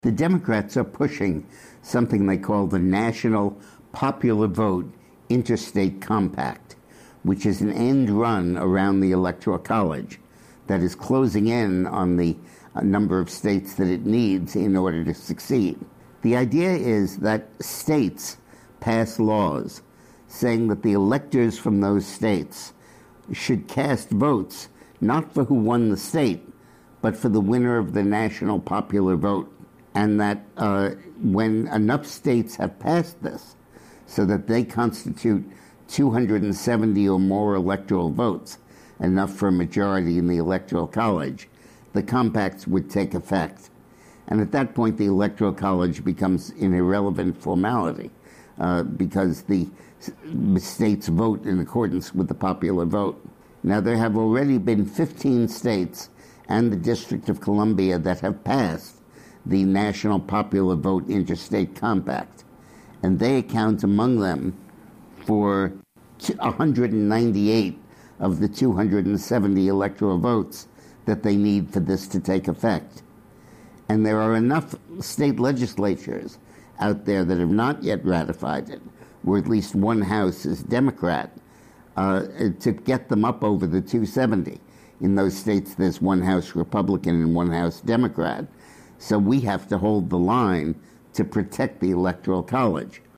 The Democrats are pushing something they call the National Popular Vote Interstate Compact, which is an end run around the Electoral College that is closing in on the number of states that it needs in order to succeed. The idea is that states pass laws saying that the electors from those states should cast votes not for who won the state, but for the winner of the national popular vote. And that when enough states have passed this, so that they constitute 270 or more electoral votes, enough for a majority in the Electoral College, the compacts would take effect. And at that point, the Electoral College becomes an irrelevant formality because the states vote in accordance with the popular vote. Now, there have already been 15 states and the District of Columbia that have passed the National Popular Vote Interstate Compact, and they account among them for 198 of the 270 electoral votes that they need for this to take effect. And there are enough state legislatures out there that have not yet ratified it, where at least one house is Democrat, to get them up over the 270. In those states, there's one house Republican and one house Democrat. So we have to hold the line to protect the Electoral College.